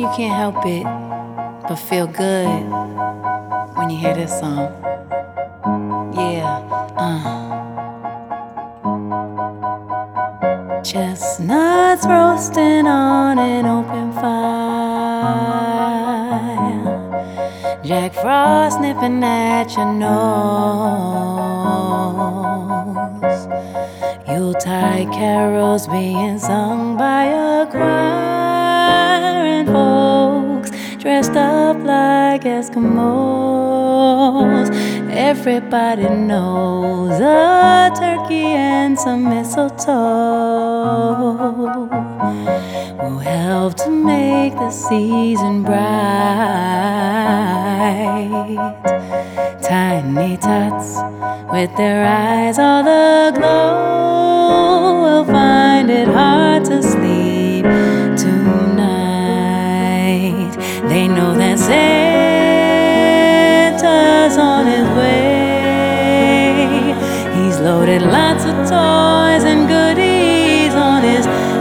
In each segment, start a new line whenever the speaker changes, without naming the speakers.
you can't help it but feel good when you hear this song. Yeah, Chestnuts roasting on an open fire, Jack Frost nipping at your nose, Yuletide carols being sung by a choir, and folks dressed up like Eskimos. Everybody knows a turkey and some mistletoe will help to make the season bright. Tiny tots with their eyes all aglow will find it hard to sleep tonight. They know that Santa's on his way. He's loaded lots of toys and goodies on his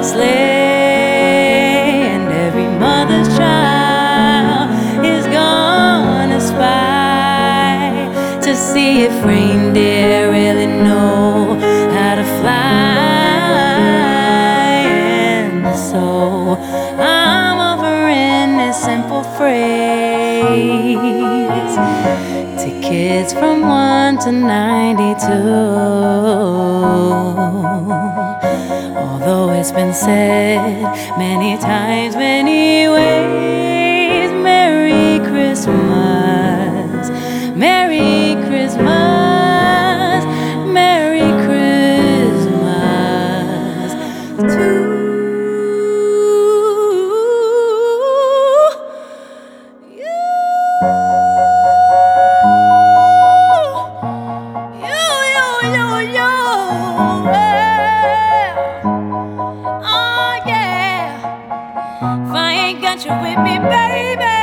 sleigh, and every mother's child is gonna spy to see if reindeer really know how to fly. And so I'm offering this simple phrase to kids from 1 to 92. Although it's been said many times, many ways, Merry Christmas, Merry Christmas, Merry Christmas to you. Oh yeah, if I ain't got you with me, baby,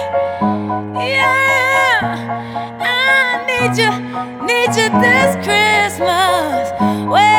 yeah, I need you this Christmas. Well,